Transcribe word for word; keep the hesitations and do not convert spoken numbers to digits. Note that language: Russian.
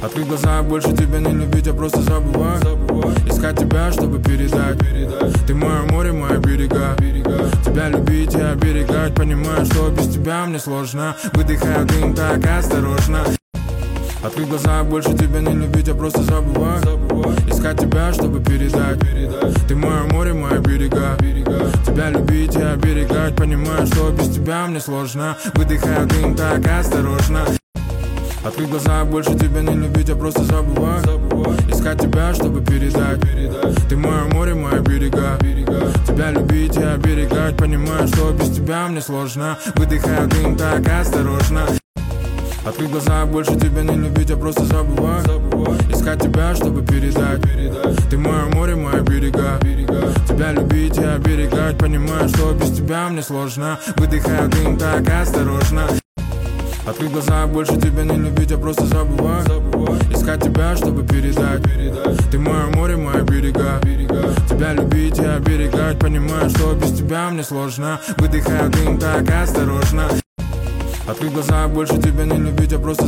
Открыть глаза, больше тебя не любить, а просто забывать. Искать тебя, чтобы передать. Ты мое море, мои берега. Тебя любить и оберегать. Понимаю, что без тебя мне сложно. Выдыхаю дым так осторожно. Открыть глаза, больше тебя не любить, а просто забывать. Искать тебя, чтобы передать. Ты мое море, мои берега. Тебя любить и оберегать. Понимаю, что без тебя мне сложно. Выдыхаю дым так осторожно. Открыть глаза, больше тебя не любить, а просто забывать. Искать тебя, чтобы передать. Ты мое море, мои берега. Тебя любить и оберегать. Понимаю, что без тебя мне сложно. Выдыхаю дым так осторожно. Открыть глаза, больше тебя не любить, а просто забывать. Искать тебя, чтобы передать. Ты мое море, мои берега. Тебя любить и оберегать. Понимаю, что без тебя мне сложно. Выдыхаю дым так осторожно. Открыть глаза, больше тебя не любить, а просто забывать. Искать тебя, чтобы передать. Ты мое море, мои берега. Тебя любить и оберегать. Понимаю, что без тебя мне сложно. Выдыхаю дым так осторожно. Открыть глаза, больше тебя не любить, а просто